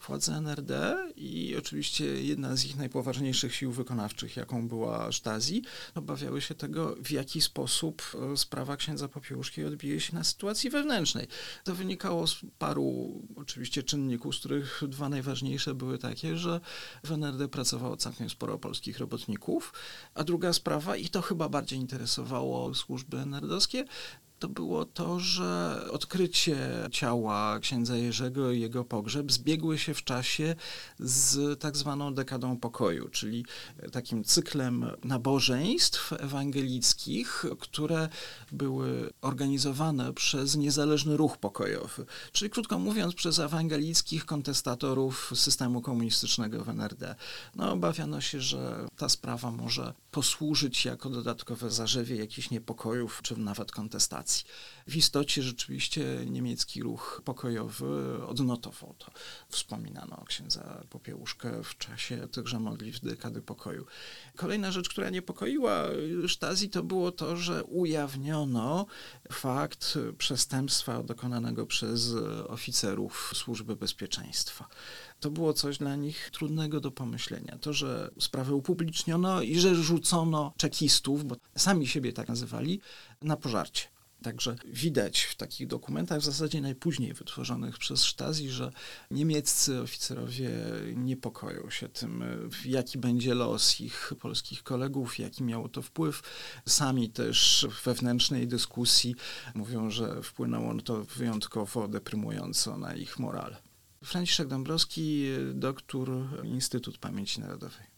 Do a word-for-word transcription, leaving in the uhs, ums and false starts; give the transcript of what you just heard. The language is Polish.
Władze N R D i oczywiście jedna z ich najpoważniejszych sił wykonawczych, jaką była Stasi, obawiały się tego, w jaki sposób sprawa księdza Popiełuszki odbije się na sytuacji wewnętrznej. To wynikało z paru oczywiście czynników, z których dwa najważniejsze były takie, że w N R D pracowało całkiem sporo polskich robotników, a druga sprawa, i to chyba bardziej interesowało służby en er de owskie, to było to, że odkrycie ciała księdza Jerzego i jego pogrzeb zbiegły się w czasie z tak zwaną dekadą pokoju, czyli takim cyklem nabożeństw ewangelickich, które były organizowane przez niezależny ruch pokojowy. Czyli krótko mówiąc, przez ewangelickich kontestatorów systemu komunistycznego w en er de. No, obawiano się, że ta sprawa może posłużyć jako dodatkowe zarzewie jakichś niepokojów, czy nawet kontestacji. W istocie rzeczywiście niemiecki ruch pokojowy odnotował to. Wspominano o księdza Popiełuszkę w czasie tychże modlitw dekady pokoju. Kolejna rzecz, która niepokoiła Stasi, to było to, że ujawniono fakt przestępstwa dokonanego przez oficerów Służby Bezpieczeństwa. To było coś dla nich trudnego do pomyślenia. To, że sprawę upubliczniono i że rzucono czekistów, bo sami siebie tak nazywali, na pożarcie. Także widać w takich dokumentach, w zasadzie najpóźniej wytworzonych przez Stasi, że niemieccy oficerowie niepokoją się tym, jaki będzie los ich polskich kolegów, jaki miało to wpływ. Sami też w wewnętrznej dyskusji mówią, że wpłynęło to wyjątkowo deprymująco na ich moral. Franciszek Dąbrowski, doktor, Instytut Pamięci Narodowej.